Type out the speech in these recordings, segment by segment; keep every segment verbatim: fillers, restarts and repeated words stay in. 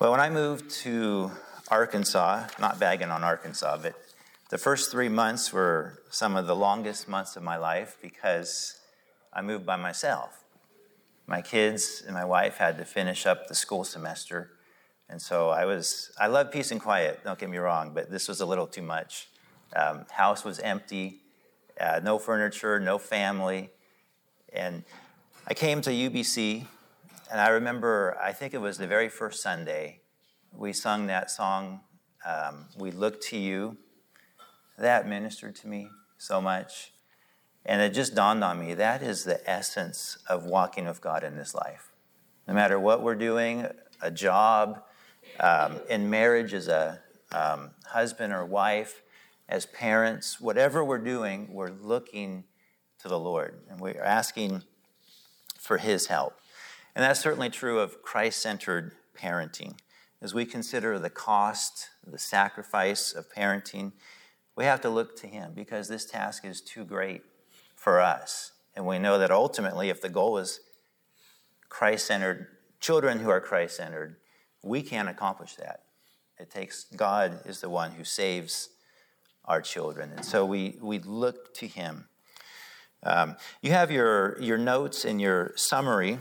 Well, when I moved to Arkansas, not bagging on Arkansas, but the first three months were some of the longest months of my life because I moved by myself. My kids and my wife had to finish up the school semester. And so I was, I love peace and quiet, don't get me wrong, but this was a little too much. Um, house was empty, uh, no furniture, no family. And I came to U B C, and I remember, I think it was the very first Sunday, we sung that song, um, We Look to You. That ministered to me so much. And it just dawned on me, that is the essence of walking with God in this life. No matter what we're doing, a job, um, in marriage as a um, husband or wife, as parents, whatever we're doing, we're looking to the Lord. And we're asking for His help. And that's certainly true of Christ-centered parenting. As we consider the cost, the sacrifice of parenting, we have to look to Him because this task is too great for us. And we know that ultimately, if the goal is Christ-centered, children who are Christ-centered, we can't accomplish that. It takes, God is the one who saves our children. And so we, we look to Him. Um, you have your, your notes in your summary.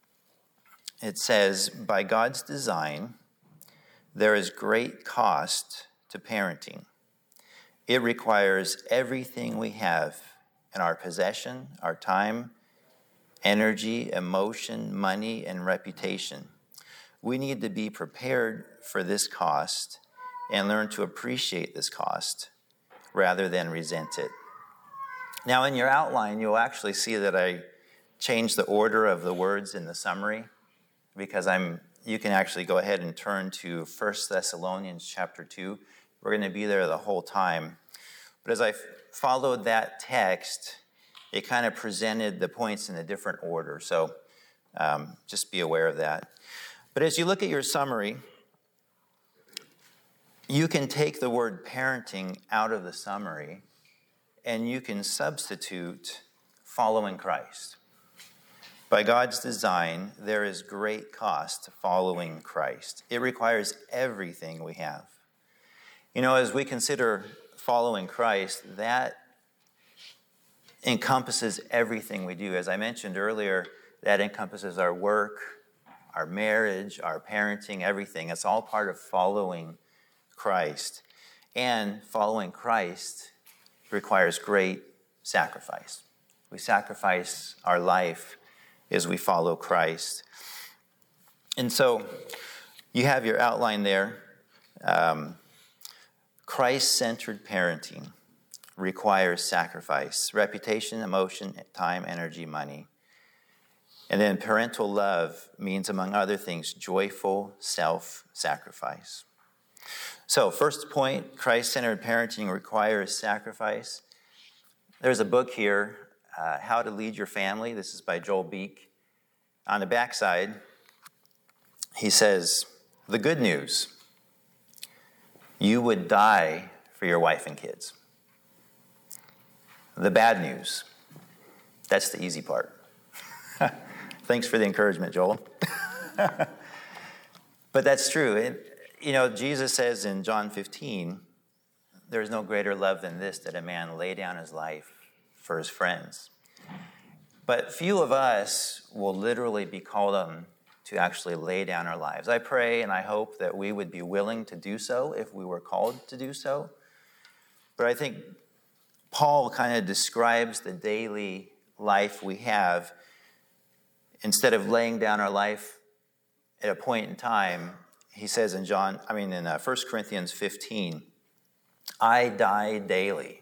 It says, by God's design, there is great cost to parenting. It requires everything we have in our possession, our time, energy, emotion, money, and reputation. We need to be prepared for this cost and learn to appreciate this cost rather than resent it. Now, in your outline, you'll actually see that I changed the order of the words in the summary because I'm. You can actually go ahead and turn to First Thessalonians chapter two. We're going to be there the whole time. But as I f- followed that text, it kind of presented the points in a different order. So um, just be aware of that. But as you look at your summary, you can take the word parenting out of the summary and you can substitute following Christ. By God's design, there is great cost to following Christ. It requires everything we have. You know, as we consider following Christ, that encompasses everything we do. As I mentioned earlier, that encompasses our work, our marriage, our parenting, everything. It's all part of following Christ. And following Christ requires great sacrifice. We sacrifice our life as we follow Christ. And so you have your outline there. Um, Christ-centered parenting requires sacrifice, reputation, emotion, time, energy, money. And then parental love means, among other things, joyful self-sacrifice. So, first point, Christ-centered parenting requires sacrifice. There's a book here, uh, How to Lead Your Family. This is by Joel Beek. On the backside, he says, the good news, you would die for your wife and kids. The bad news, that's the easy part. Thanks for the encouragement, Joel. But that's true. It, you know, Jesus says in John fifteen, there's no greater love than this, that a man lay down his life for his friends. But few of us will literally be called on to actually lay down our lives. I pray and I hope that we would be willing to do so if we were called to do so. But I think Paul kind of describes the daily life we have. Instead of laying down our life at a point in time, he says in John, I mean in uh, First Corinthians fifteen, I die daily.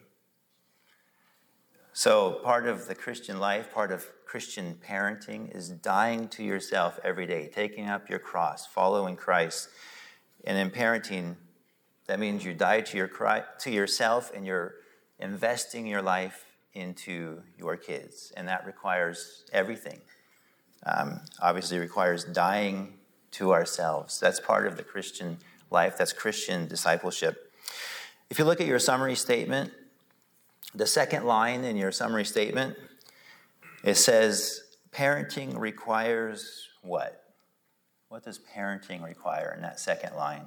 So part of the Christian life, part of Christian parenting is dying to yourself every day, taking up your cross, following Christ. And in parenting, that means you die to your to yourself and you're investing your life into your kids. And that requires everything. Um, obviously requires dying to ourselves. That's part of the Christian life. That's Christian discipleship. If you look at your summary statement, the second line in your summary statement, it says, parenting requires what? What does parenting require in that second line?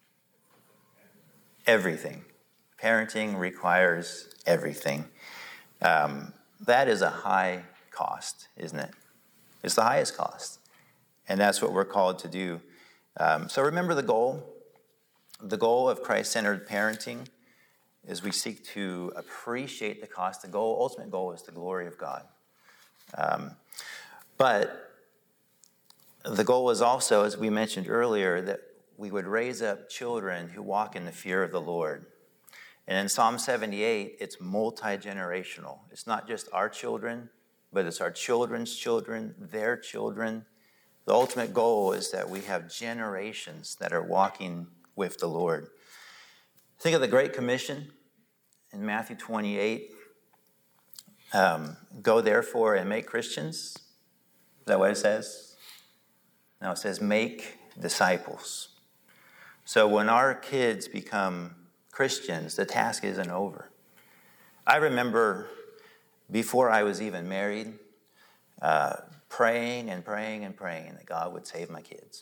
Everything. Parenting requires everything. Um, that is a high cost, isn't it? It's the highest cost. And that's what we're called to do. Um, so remember the goal. The goal of Christ-centered parenting is we seek to appreciate the cost. The goal, ultimate goal, is the glory of God. Um, but the goal is also, as we mentioned earlier, that we would raise up children who walk in the fear of the Lord. And in Psalm seventy-eight, it's multi-generational. It's not just our children, but it's our children's children, their children. The ultimate goal is that we have generations that are walking with the Lord. Think of the Great Commission in Matthew twenty-eight. Um, Go therefore and make Christians. Is that what it says? No, it says make disciples. So when our kids become Christians, the task isn't over. I remember before I was even married, uh, praying and praying and praying that God would save my kids.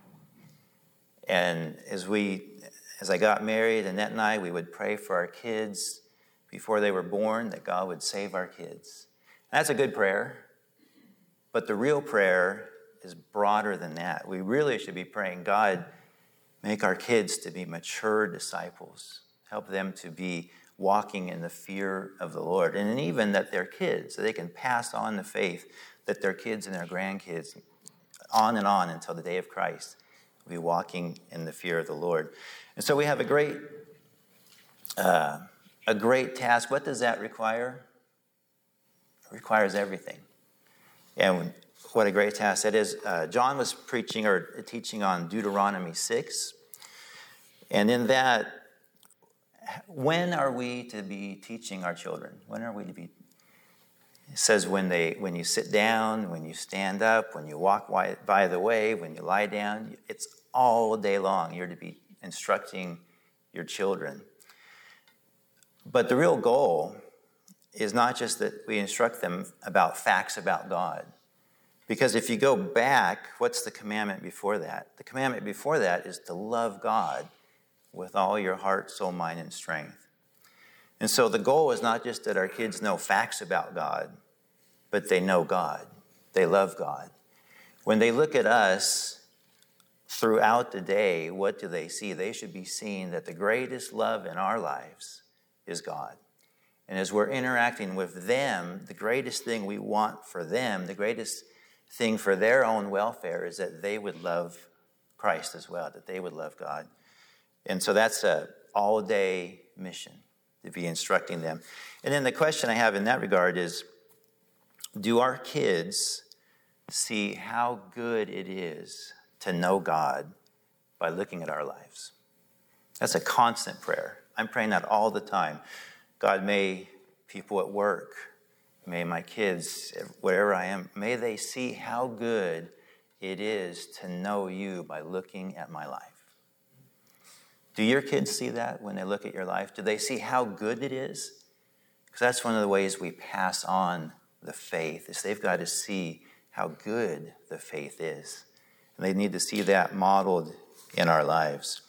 And as we, as I got married, Annette and I, we would pray for our kids before they were born, that God would save our kids. And that's a good prayer, but the real prayer is broader than that. We really should be praying, God, make our kids to be mature disciples. Help them to be walking in the fear of the Lord. And even that their kids, so they can pass on the faith, that their kids and their grandkids, on and on until the day of Christ, will be walking in the fear of the Lord. And so we have a great, uh, a great task. What does that require? It requires everything. And what a great task that is. Uh, John was preaching or teaching on Deuteronomy six. And in that, when are we to be teaching our children? When are we to be? It says when they, when you sit down, when you stand up, when you walk by the way, when you lie down. It's all day long. You're to be instructing your children. But the real goal is not just that we instruct them about facts about God. Because if you go back, what's the commandment before that? The commandment before that is to love God with all your heart, soul, mind, and strength. And so the goal is not just that our kids know facts about God, but they know God. They love God. When they look at us throughout the day, what do they see? They should be seeing that the greatest love in our lives is God. And as we're interacting with them, the greatest thing we want for them, the greatest thing for their own welfare is that they would love Christ as well, that they would love God. And so that's an all-day mission to be instructing them. And then the question I have in that regard is, do our kids see how good it is to know God by looking at our lives? That's a constant prayer. I'm praying that all the time. God, may people at work, may my kids, wherever I am, may they see how good it is to know you by looking at my life. Do your kids see that when they look at your life? Do they see how good it is? Because that's one of the ways we pass on the faith, is they've got to see how good the faith is. And they need to see that modeled in our lives.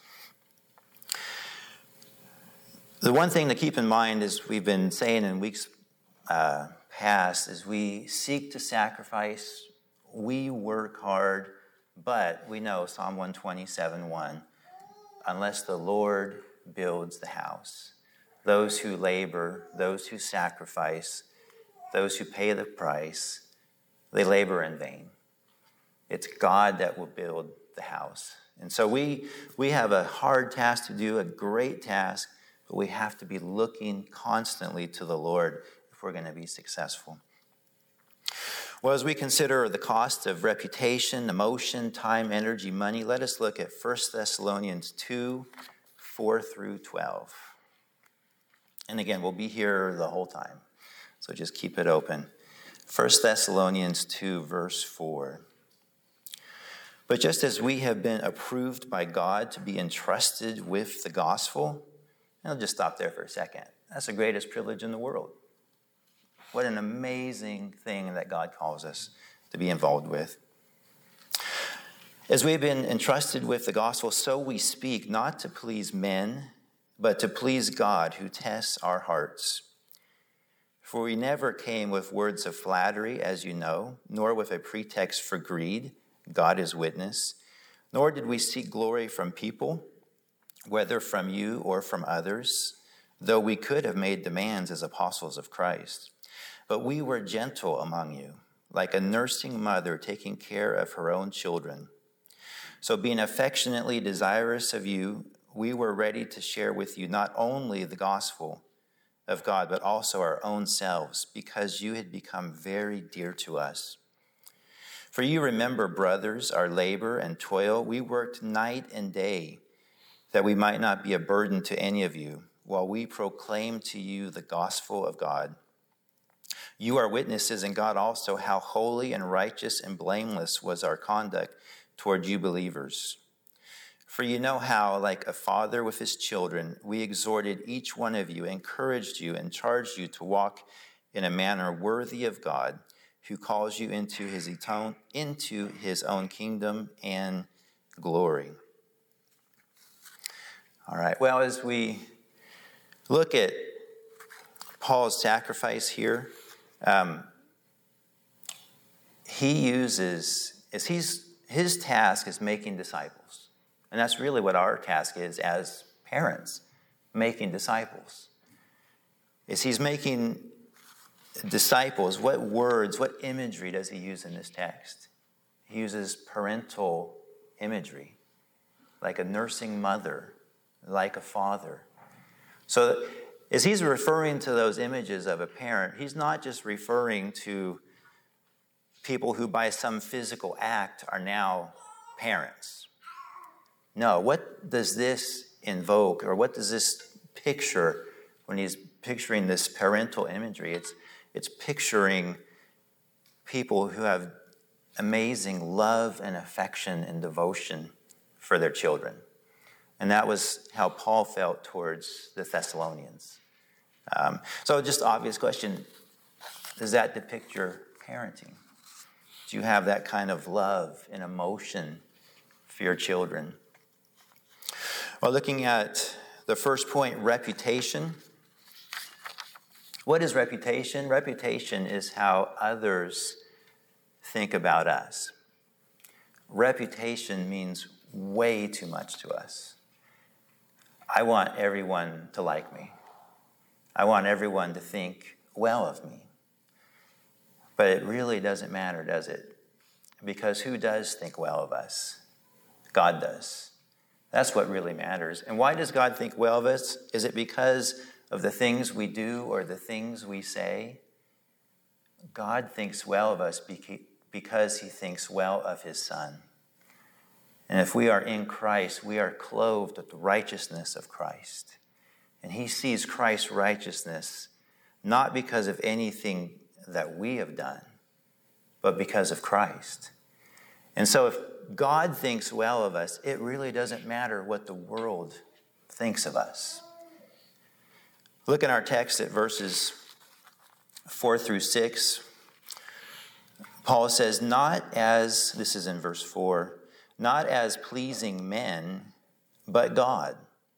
The one thing to keep in mind, as we've been saying in weeks uh, past, is we seek to sacrifice, we work hard, but we know Psalm one twenty-seven one, unless the Lord builds the house, those who labor, those who sacrifice, those who pay the price, they labor in vain. It's God that will build the house. And so we we have a hard task to do, a great task, but we have to be looking constantly to the Lord if we're going to be successful. Well, as we consider the cost of reputation, emotion, time, energy, money, let us look at First Thessalonians two, four through twelve. And again, we'll be here the whole time, so just keep it open. First Thessalonians two, verse four. But just as we have been approved by God to be entrusted with the gospel, and I'll just stop there for a second. That's the greatest privilege in the world. What an amazing thing that God calls us to be involved with. As we've been entrusted with the gospel, so we speak, not to please men, but to please God who tests our hearts. For we never came with words of flattery, as you know, nor with a pretext for greed, God is witness, nor did we seek glory from people, whether from you or from others, though we could have made demands as apostles of Christ. But we were gentle among you, like a nursing mother taking care of her own children. So being affectionately desirous of you, we were ready to share with you not only the gospel of God, but also our own selves, because you had become very dear to us. For you remember, brothers, our labor and toil. We worked night and day that we might not be a burden to any of you, while we proclaim to you the gospel of God. You are witnesses, and God also, how holy and righteous and blameless was our conduct toward you believers. For you know how, like a father with his children, we exhorted each one of you, encouraged you, and charged you to walk in a manner worthy of God, who calls you into his etern- into his own kingdom and glory. All right, well, as we look at Paul's sacrifice here, um, he uses, as he's, his task is making disciples. And that's really what our task is as parents, making disciples. Is he's making disciples. What words, what imagery does he use in this text? He uses parental imagery, like a nursing mother, like a father. So as he's referring to those images of a parent, he's not just referring to people who by some physical act are now parents. No, what does this invoke, or what does this picture when he's picturing this parental imagery? It's It's picturing people who have amazing love and affection and devotion for their children. And that was how Paul felt towards the Thessalonians. Um, so just obvious question, does that depict your parenting? Do you have that kind of love and emotion for your children? Well, looking at the first point, reputation. What is reputation? Reputation is how others think about us. Reputation means way too much to us. I want everyone to like me. I want everyone to think well of me. But it really doesn't matter, does it? Because who does think well of us? God does. That's what really matters. And why does God think well of us? Is it because of the things we do or the things we say? God thinks well of us because he thinks well of his Son. And if we are in Christ, we are clothed with the righteousness of Christ. And he sees Christ's righteousness not because of anything that we have done, but because of Christ. And so if God thinks well of us, it really doesn't matter what the world thinks of us. Look in our text at verses four through six. Paul says, not as, this is in verse four, not as pleasing men, but God.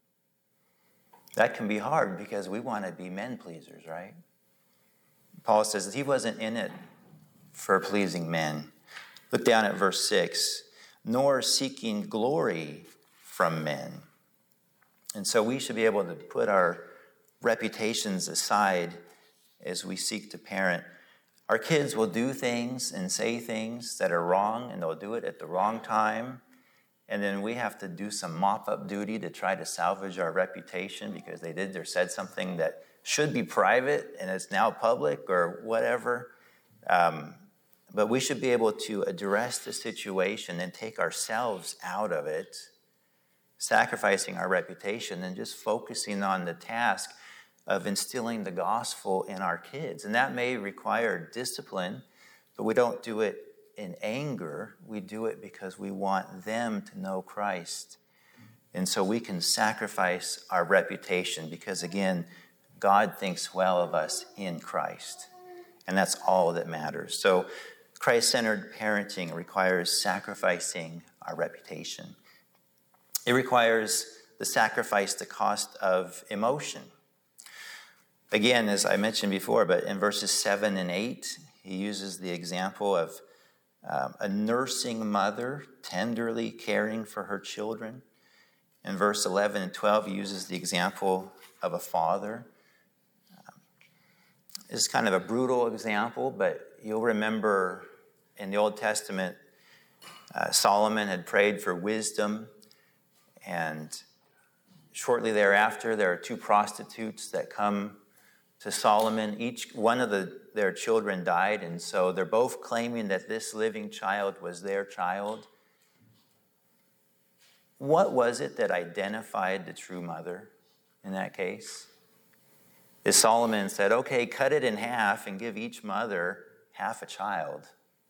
That can be hard because we want to be men pleasers, right? Paul says that he wasn't in it for pleasing men. Look down at verse six. Nor seeking glory from men. And so we should be able to put our reputations aside as we seek to parent. Our kids will do things and say things that are wrong, and they'll do it at the wrong time. And then we have to do some mop-up duty to try to salvage our reputation because they did or said something that should be private and it's now public or whatever. Um, but we should be able to address the situation and take ourselves out of it, sacrificing our reputation and just focusing on the task of instilling the gospel in our kids. And that may require discipline, but we don't do it in anger. We do it because we want them to know Christ. And so we can sacrifice our reputation because, again, God thinks well of us in Christ. And that's all that matters. So Christ-centered parenting requires sacrificing our reputation. It requires the sacrifice, the cost of emotion. Again, as I mentioned before, but in verses seven and eight, he uses the example of um, a nursing mother tenderly caring for her children. In verse eleven and twelve, he uses the example of a father. Um, it's kind of a brutal example, but you'll remember in the Old Testament, uh, Solomon had prayed for wisdom, and shortly thereafter, there are two prostitutes that come to Solomon. Each one of the, their children died, and so they're both claiming that this living child was their child. What was it that identified the true mother in that case? Is Solomon said, okay, cut it in half and give each mother half a child.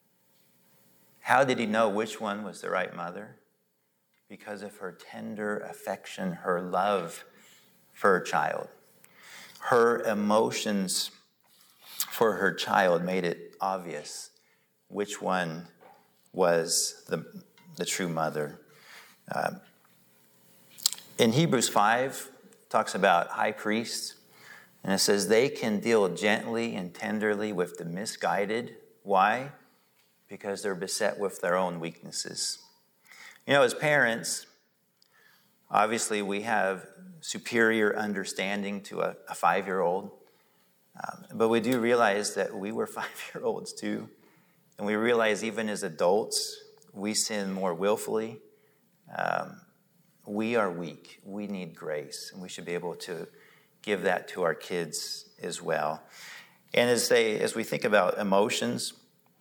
How did he know which one was the right mother? Because of her tender affection, her love for her child. Her emotions for her child made it obvious which one was the, the true mother. Uh, in Hebrews five, it talks about high priests, and it says they can deal gently and tenderly with the misguided. Why? Because they're beset with their own weaknesses. You know, as parents, obviously we have superior understanding to a, a five-year-old, um, but we do realize that we were five-year-olds too, and we realize even as adults, we sin more willfully. Um, we are weak. We need grace, and we should be able to give that to our kids as well. And as they, as we think about emotions,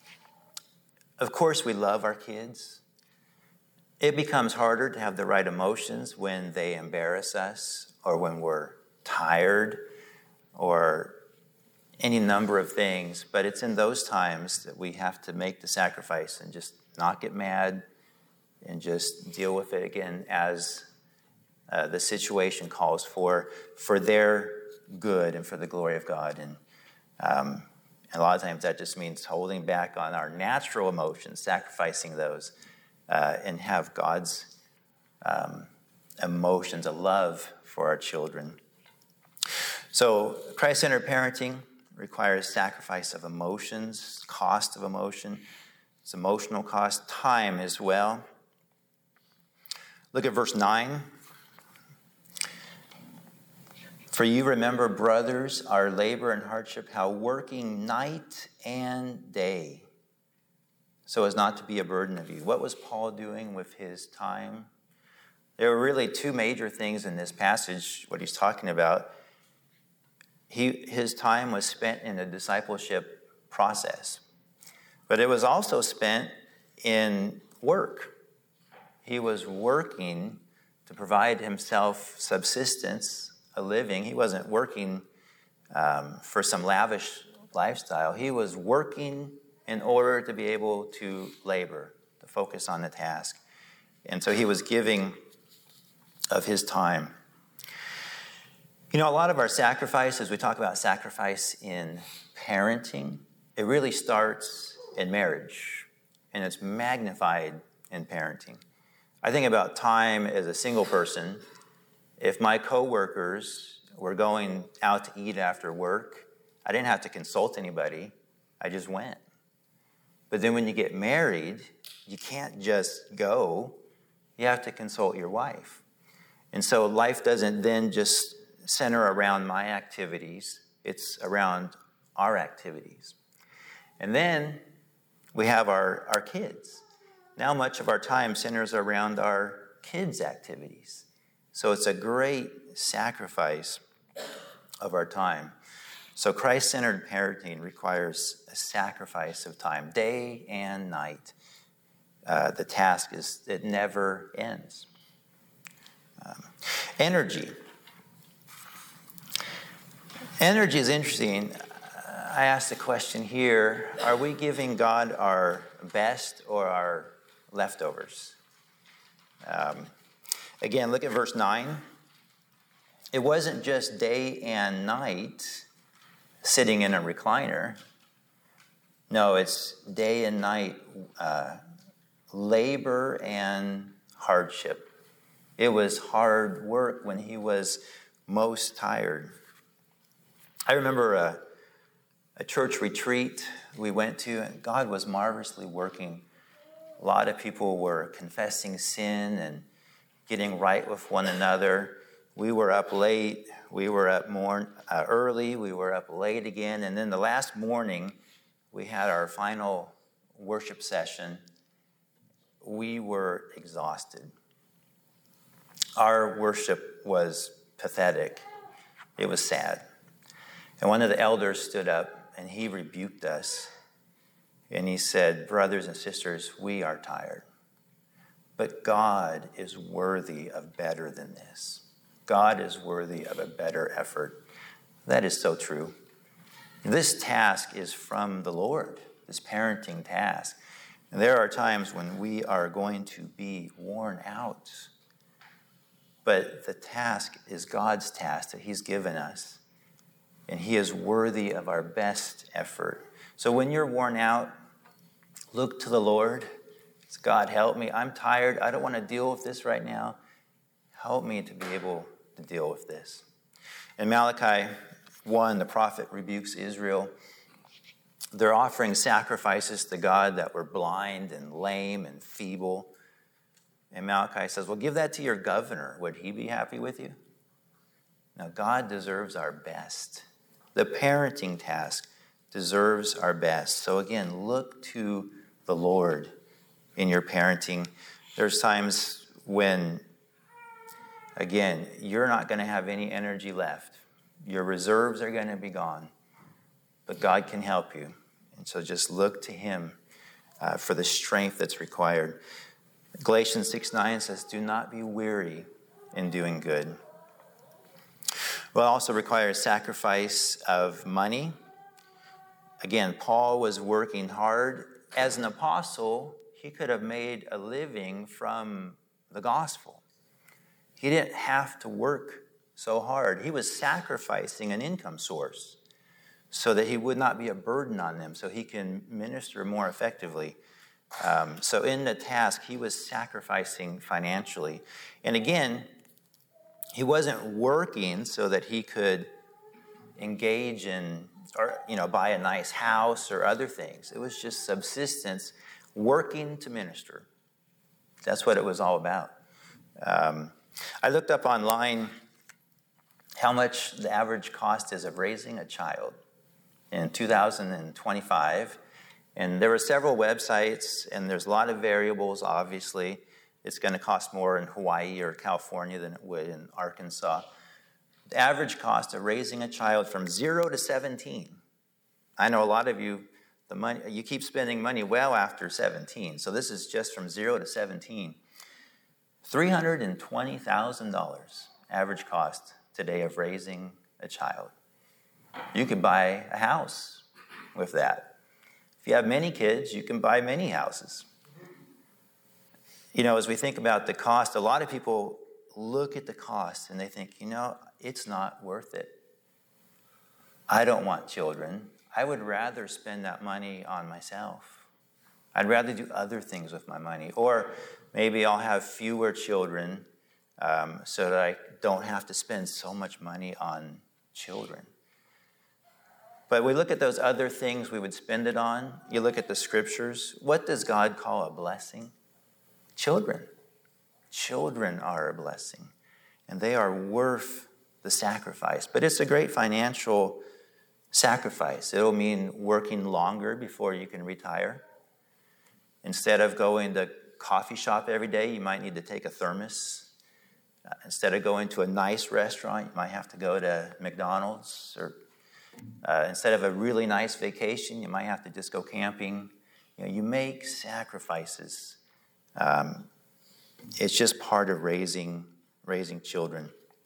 of course we love our kids. It becomes harder to have the right emotions when they embarrass us or when we're tired or any number of things. But it's in those times that we have to make the sacrifice and just not get mad and just deal with it again as uh, the situation calls for, for their good and for the glory of God. And um, a lot of times that just means holding back on our natural emotions, sacrificing those, uh, and have God's um, emotions, a love for our children. So Christ-centered parenting requires sacrifice of emotions, cost of emotion. It's emotional cost, time as well. Look at verse nine. For you remember, brothers, our labor and hardship, how working night and day, so as not to be a burden of you. What was Paul doing with his time? There were really two major things in this passage, what he's talking about. He, his time was spent in a discipleship process, but it was also spent in work. He was working to provide himself subsistence, a living. He wasn't working um, for some lavish lifestyle. He was working in order to be able to labor, to focus on the task. And so he was giving of his time. You know, a lot of our sacrifice, as we talk about sacrifice in parenting, it really starts in marriage, and it's magnified in parenting. I think about time as a single person. If my coworkers were going out to eat after work, I didn't have to consult anybody. I just went. But then when you get married, you can't just go. You have to consult your wife. And so life doesn't then just center around my activities. It's around our activities. And then we have our, our kids. Now much of our time centers around our kids' activities. So it's a great sacrifice of our time. So Christ-centered parenting requires a sacrifice of time, day and night. Uh, the task is, it never ends. Um, energy. Energy is interesting. I asked the question here, are we giving God our best or our leftovers? Um, again, look at verse nine. It wasn't just day and night sitting in a recliner. No, it's day and night uh, labor and hardship. It was hard work when he was most tired. I remember a, a church retreat we went to, and God was marvelously working. A lot of people were confessing sin and getting right with one another. We were up late. We were up more uh, early. We were up late again. And then the last morning, we had our final worship session. We were exhausted. Our worship was pathetic. It was sad. And one of the elders stood up and he rebuked us. And he said, brothers and sisters, we are tired. But God is worthy of better than this. God is worthy of a better effort. That is so true. This task is from the Lord, this parenting task. And there are times when we are going to be worn out. But the task is God's task that he's given us. And he is worthy of our best effort. So when you're worn out, look to the Lord. Say, God, help me. I'm tired. I don't want to deal with this right now. Help me to be able to deal with this. In Malachi one, the prophet rebukes Israel. They're offering sacrifices to God that were blind and lame and feeble. And Malachi says, well, give that to your governor. Would he be happy with you? Now, God deserves our best. The parenting task deserves our best. So again, look to the Lord in your parenting. There's times when, again, you're not going to have any energy left. Your reserves are going to be gone. But God can help you. And so just look to him uh, for the strength that's required. Galatians six nine says, do not be weary in doing good. Well, it also requires sacrifice of money. Again, Paul was working hard. As an apostle, he could have made a living from the gospel. He didn't have to work so hard. He was sacrificing an income source so that he would not be a burden on them, so he can minister more effectively. Um, so in the task, he was sacrificing financially. And again, he wasn't working so that he could engage in, or, you know, buy a nice house or other things. It was just subsistence, working to minister. That's what it was all about. Um, I looked up online how much the average cost is of raising a child in two thousand twenty-five. And there were several websites, and there's a lot of variables, obviously. It's going to cost more in Hawaii or California than it would in Arkansas. The average cost of raising a child from zero to seventeen. I know a lot of you, the money you keep spending money well after seventeen. So this is just from zero to seventeen. three hundred twenty thousand dollars average cost today of raising a child. You could buy a house with that. If you have many kids, you can buy many houses. You know, as we think about the cost, a lot of people look at the cost and they think, you know, it's not worth it. I don't want children. I would rather spend that money on myself. I'd rather do other things with my money. Or maybe I'll have fewer children um, so that I don't have to spend so much money on children. But we look at those other things we would spend it on. You look at the scriptures. What does God call a blessing? Children. Children are a blessing. And they are worth the sacrifice. But it's a great financial sacrifice. It'll mean working longer before you can retire. Instead of going to coffee shop every day, you might need to take a thermos. Uh, instead of going to a nice restaurant, you might have to go to McDonald's. Or uh, instead of a really nice vacation, you might have to just go camping. You know, you make sacrifices. Um, it's just part of raising raising children.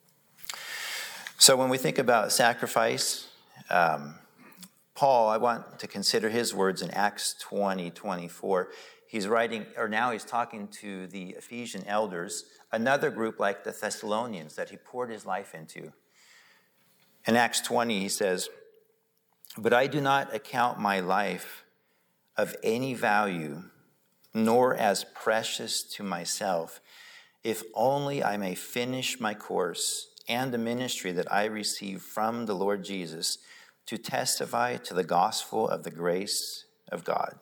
So when we think about sacrifice, um, Paul, I want to consider his words in Acts twenty twenty-four. He's writing, or now he's talking to the Ephesian elders, another group like the Thessalonians that he poured his life into. In Acts twenty, he says, "But I do not account my life of any value, nor as precious to myself, if only I may finish my course and the ministry that I received from the Lord Jesus to testify to the gospel of the grace of God.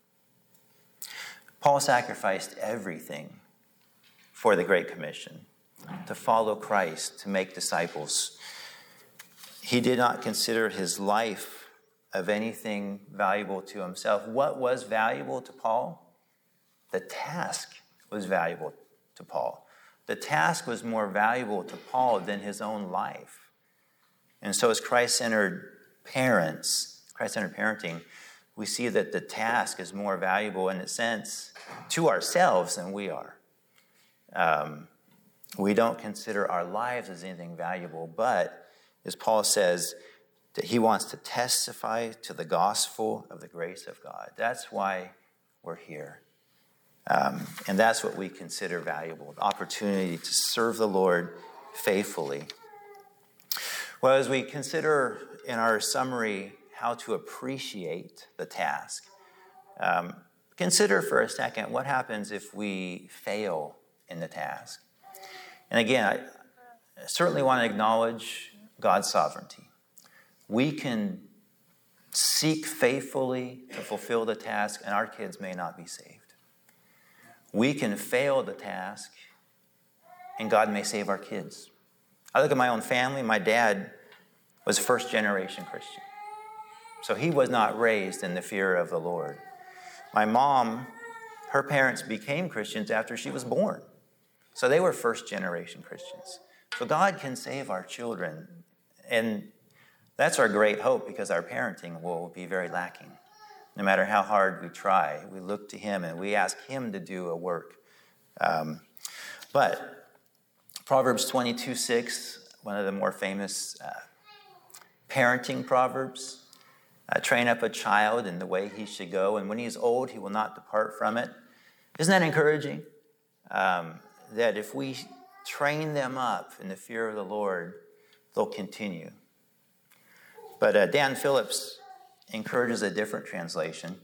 Paul sacrificed everything for the Great Commission, to follow Christ, to make disciples. He did not consider his life of anything valuable to himself. What was valuable to Paul? The task was valuable to Paul. The task was more valuable to Paul than his own life. And so as Christ-centered parents, Christ-centered parenting, we see that the task is more valuable in a sense to ourselves than we are. Um, we don't consider our lives as anything valuable, but as Paul says, that he wants to testify to the gospel of the grace of God. That's why we're here. Um, and that's what we consider valuable, the opportunity to serve the Lord faithfully. Well, as we consider in our summary how to appreciate the task, um, consider for a second what happens if we fail in the task. And again, I certainly want to acknowledge God's sovereignty. We can seek faithfully to fulfill the task, and our kids may not be saved. We can fail the task, and God may save our kids. I look at my own family. My dad was first generation Christian. So he was not raised in the fear of the Lord. My mom, her parents became Christians after she was born. So they were first generation Christians. So God can save our children. And that's our great hope, because our parenting will be very lacking. No matter how hard we try, we look to him and we ask him to do a work. Um, but Proverbs twenty-two six, one of the more famous uh, parenting proverbs, uh, train up a child in the way he should go, and when he is old, he will not depart from it. Isn't that encouraging? Um, that if we train them up in the fear of the Lord, they'll continue. But uh, Dan Phillips encourages a different translation.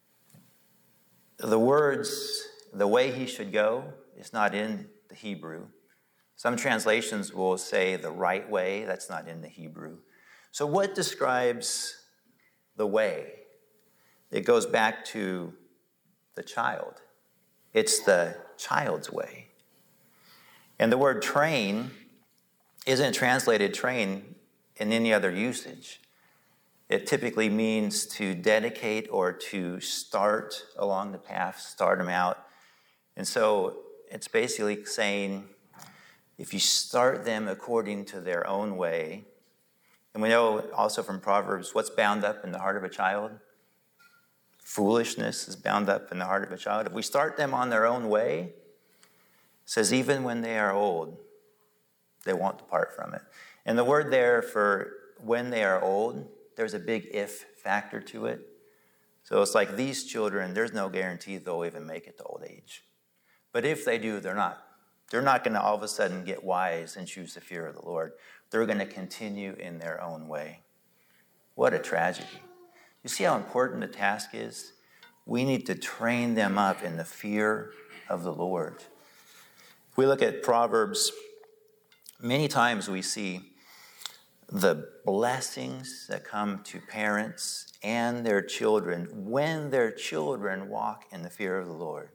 The words, the way he should go, is not in the Hebrew. Some translations will say the right way. That's not in the Hebrew. So what describes the way? It goes back to the child. It's the child's way. And the word train isn't translated train in any other usage. It typically means to dedicate or to start along the path, start them out. And so it's basically saying, if you start them according to their own way, and we know also from Proverbs, what's bound up in the heart of a child? Foolishness is bound up in the heart of a child. If we start them on their own way, it says even when they are old, they won't depart from it. And the word there for when they are old, there's a big if factor to it. So it's like these children, there's no guarantee they'll even make it to old age. But if they do, they're not. They're not going to all of a sudden get wise and choose the fear of the Lord. They're going to continue in their own way. What a tragedy. You see how important the task is? We need to train them up in the fear of the Lord. If we look at Proverbs, many times we see the blessings that come to parents and their children when their children walk in the fear of the Lord.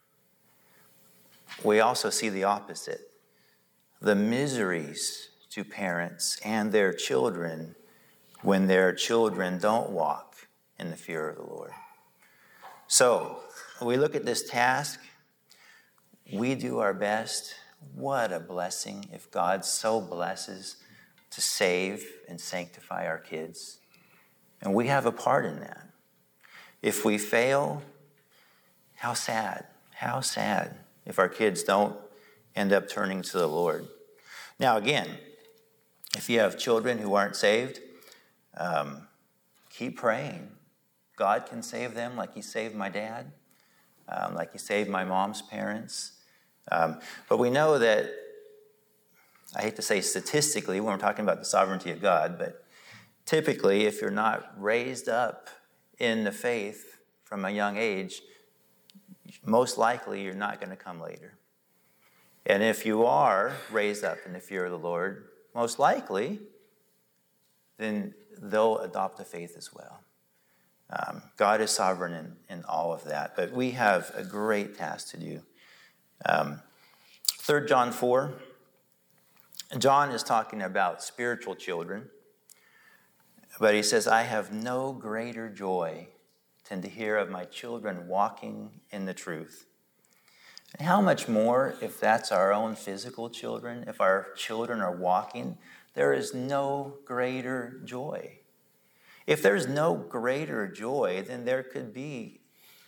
We also see the opposite, the miseries to parents and their children when their children don't walk in the fear of the Lord. So, when we look at this task, we do our best. What a blessing if God so blesses to save and sanctify our kids. And we have a part in that. If we fail, how sad, how sad if our kids don't end up turning to the Lord. Now again, if you have children who aren't saved, um, keep praying. God can save them like he saved my dad, um, like he saved my mom's parents. Um, but we know that, I hate to say statistically when we're talking about the sovereignty of God, but typically if you're not raised up in the faith from a young age, most likely you're not going to come later. And if you are raised up in the fear of the Lord, most likely, then they'll adopt a faith as well. Um, God is sovereign in, in all of that, but we have a great task to do. Um, Third John four, John is talking about spiritual children, but he says, I have no greater joy than to hear of my children walking in the truth. And how much more if that's our own physical children, if our children are walking, there is no greater joy. If there's no greater joy, then there could be,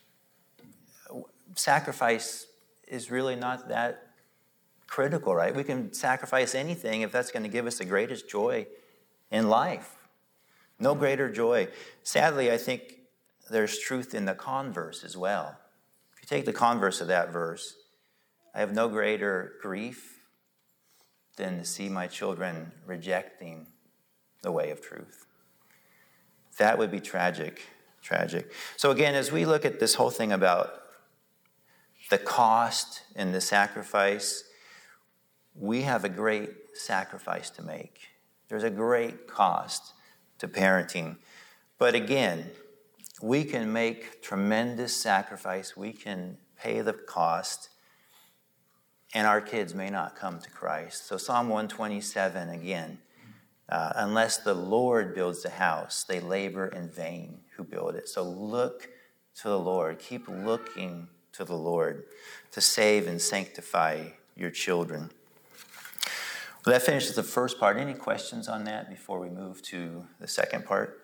sacrifice is really not that critical, right? We can sacrifice anything if that's going to give us the greatest joy in life. No greater joy. Sadly, I think there's truth in the converse as well. If you take the converse of that verse, I have no greater grief than to see my children rejecting the way of truth. That would be tragic, tragic. So again, as we look at this whole thing about the cost and the sacrifice, we have a great sacrifice to make. There's a great cost to parenting. But again, we can make tremendous sacrifice. We can pay the cost, and our kids may not come to Christ. So Psalm one twenty-seven, again, uh, unless the Lord builds the house, they labor in vain who build it. So look to the Lord. Keep looking to the Lord to save and sanctify your children. Well, that finishes the first part. Any questions on that before we move to the second part?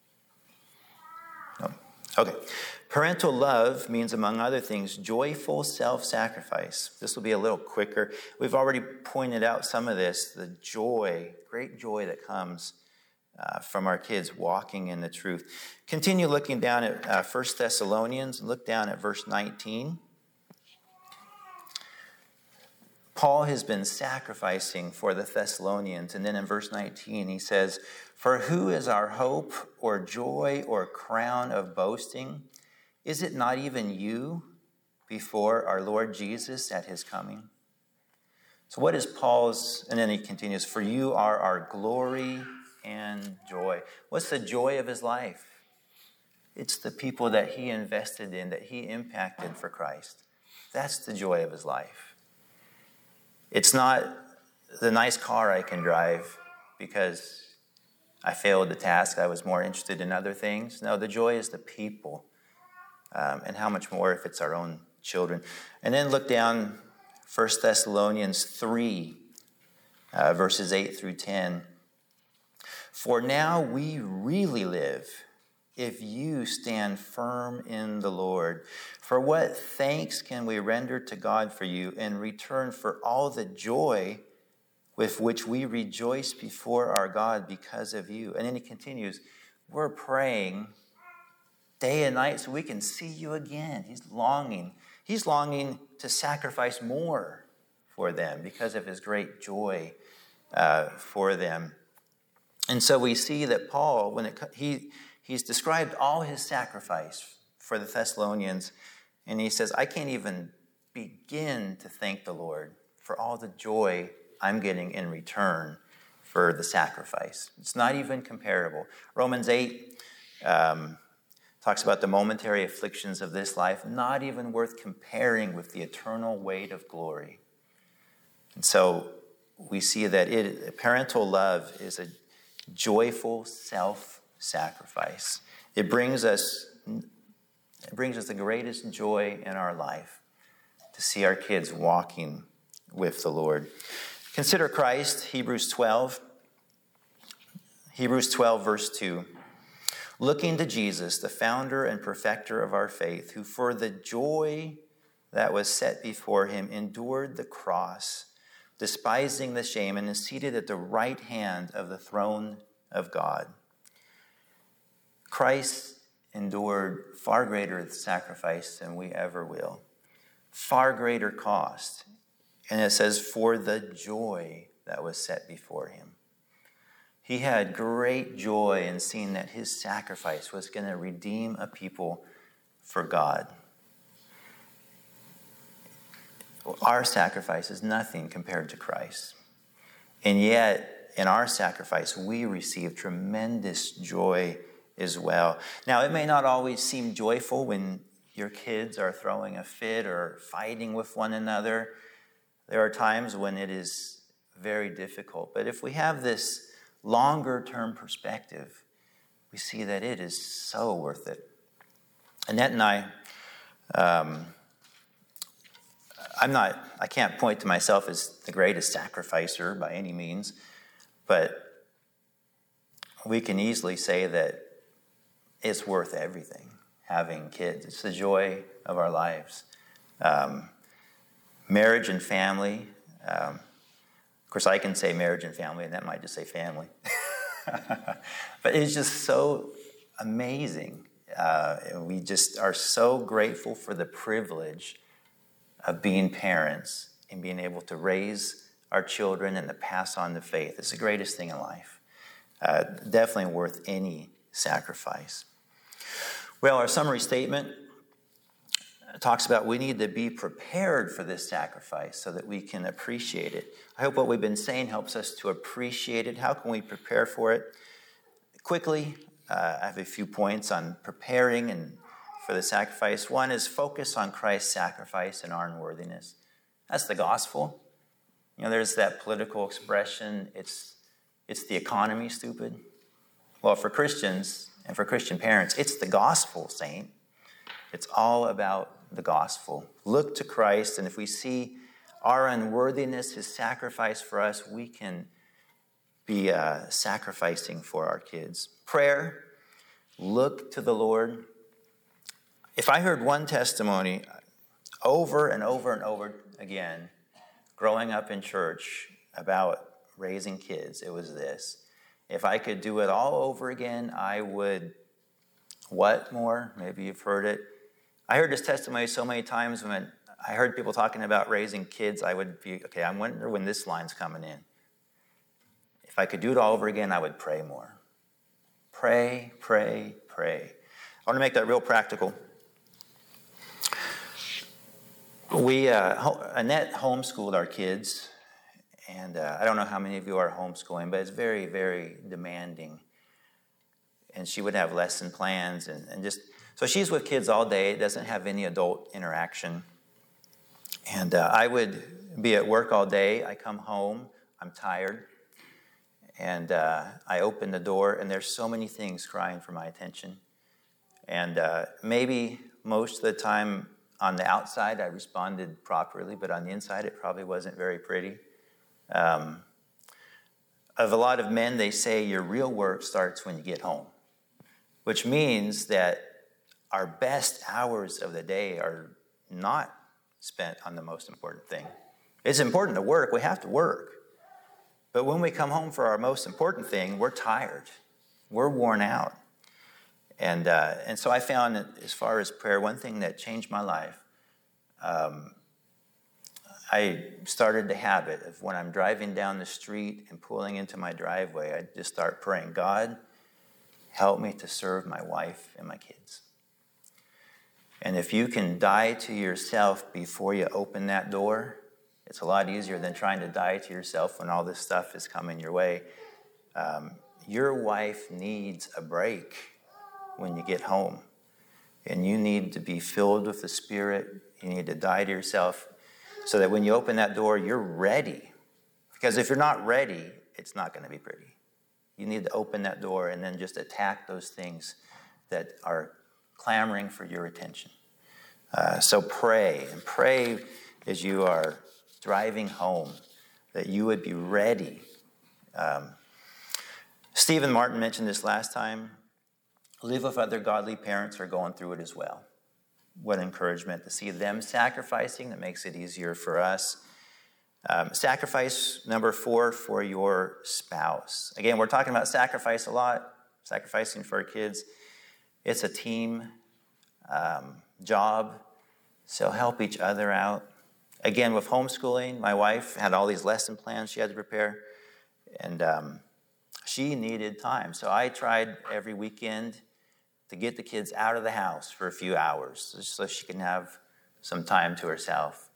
No. Okay. Parental love means, among other things, joyful self-sacrifice. This will be a little quicker. We've already pointed out some of this, the joy, great joy that comes uh, from our kids walking in the truth. Continue looking down at uh, First Thessalonians and look down at verse nineteen. Paul has been sacrificing for the Thessalonians, and then in verse nineteen he says, for who is our hope or joy or crown of boasting? Is it not even you before our Lord Jesus at his coming? So what is Paul's, and then he continues, for you are our glory and joy. What's the joy of his life? It's the people that he invested in, that he impacted for Christ. That's the joy of his life. It's not the nice car I can drive because I failed the task. I was more interested in other things. No, the joy is the people. Um, and how much more if it's our own children. And then look down First Thessalonians three, uh, verses eight through ten. For now we really live if you stand firm in the Lord. For what thanks can we render to God for you in return for all the joy with which we rejoice before our God because of you? And then he continues, we're praying day and night so we can see you again. He's longing. He's longing to sacrifice more for them because of his great joy uh, for them. And so we see that Paul, when it he he's described all his sacrifice for the Thessalonians, and he says, I can't even begin to thank the Lord for all the joy I'm getting in return for the sacrifice. It's not even comparable. Romans eight um, talks about the momentary afflictions of this life, not even worth comparing with the eternal weight of glory. And so we see that it, parental love is a joyful self-sacrifice. It brings us, it brings us the greatest joy in our life to see our kids walking with the Lord. Consider Christ, Hebrews twelve. Hebrews twelve, verse two. Looking to Jesus, the founder and perfecter of our faith, who for the joy that was set before him endured the cross, despising the shame, and is seated at the right hand of the throne of God. Christ endured far greater sacrifice than we ever will, far greater cost. And it says, for the joy that was set before him. He had great joy in seeing that his sacrifice was going to redeem a people for God. our sacrifice is nothing compared to Christ. And yet, in our sacrifice, we receive tremendous joy as well. Now, it may not always seem joyful when your kids are throwing a fit or fighting with one another. There are times when it is very difficult. But if we have this longer-term perspective, we see that it is so worth it. Annette and I, um, I'm not, I can't point to myself as the greatest sacrificer by any means, but we can easily say that it's worth everything, having kids. It's the joy of our lives. Um, marriage and family. Um, of course, I can say marriage and family, and that might just say family. But it's just so amazing. Uh, and we just are so grateful for the privilege of being parents and being able to raise our children and to pass on the faith. It's the greatest thing in life. Uh, definitely worth any sacrifice. Well, our summary statement talks about we need to be prepared for this sacrifice so that we can appreciate it. I hope what we've been saying helps us to appreciate it. How can we prepare for it? Quickly, uh, I have a few points on preparing and for the sacrifice. One is focus on Christ's sacrifice and our unworthiness. That's the gospel. You know, there's that political expression, it's it's the economy, stupid. Well, for Christians and for Christian parents, it's the gospel, saint. It's all about the gospel. Look to Christ, and if we see our unworthiness, his sacrifice for us, we can be uh, sacrificing for our kids. Prayer, look to the Lord. If I heard one testimony over and over and over again, growing up in church about raising kids, it was this. If I could do it all over again, I would, what more? Maybe you've heard it. I heard this testimony so many times when I heard people talking about raising kids, I would be, okay, I wonder when this line's coming in. If I could do it all over again, I would pray more. Pray, pray, pray. I want to make that real practical. We, uh, Annette homeschooled our kids, and uh, I don't know how many of you are homeschooling, but it's very, very demanding. And she would have lesson plans, and, and just, so she's with kids all day, doesn't have any adult interaction. And uh, I would be at work all day, I come home, I'm tired, and uh, I open the door, and there's so many things crying for my attention. And uh, maybe most of the time, on the outside, I responded properly, but on the inside, it probably wasn't very pretty. Um, of a lot of men, they say your real work starts when you get home, which means that our best hours of the day are not spent on the most important thing. It's important to work. We have to work. But when we come home for our most important thing, we're tired. We're worn out. And uh, and so I found that as far as prayer, one thing that changed my life, um, I started the habit of when I'm driving down the street and pulling into my driveway, I just start praying, God, help me to serve my wife and my kids. And if you can die to yourself before you open that door, it's a lot easier than trying to die to yourself when all this stuff is coming your way. Um, your wife needs a break when you get home. And you need to be filled with the Spirit. You need to die to yourself so that when you open that door, you're ready. Because if you're not ready, it's not going to be pretty. You need to open that door and then just attack those things that are clamoring for your attention. Uh, so pray, and pray as you are driving home, that you would be ready. Um, Stephen Martin mentioned this last time. Live with other godly parents who are going through it as well. What encouragement to see them sacrificing. That makes it easier for us. Um, sacrifice number four for your spouse. Again, we're talking about sacrifice a lot, sacrificing for our kids. It's a team um, job, so help each other out. Again, with homeschooling, my wife had all these lesson plans she had to prepare, and um, she needed time. So I tried every weekend to get the kids out of the house for a few hours so she can have some time to herself.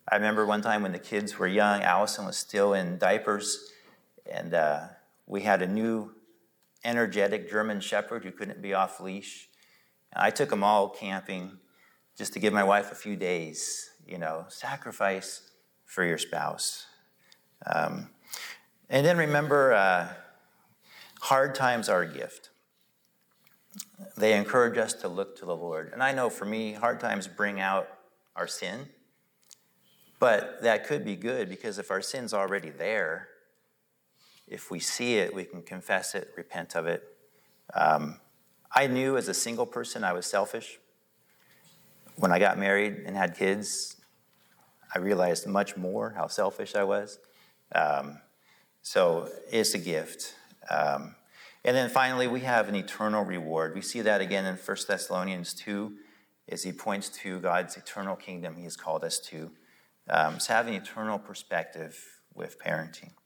I remember one time when the kids were young, Allison was still in diapers, and uh, we had a new energetic German Shepherd who couldn't be off leash. And I took them all camping just to give my wife a few days, you know, sacrifice for your spouse. Um, and then remember, uh, hard times are a gift. They encourage us to look to the Lord. And I know for me, hard times bring out our sin, but that could be good because if our sin's already there, if we see it, we can confess it, repent of it. Um, I knew as a single person I was selfish. When I got married and had kids, I realized much more how selfish I was. Um, so it's a gift. Um, and then finally, we have an eternal reward. We see that again in First Thessalonians two, as he points to God's eternal kingdom he has called us to. Um, so have an eternal perspective with parenting.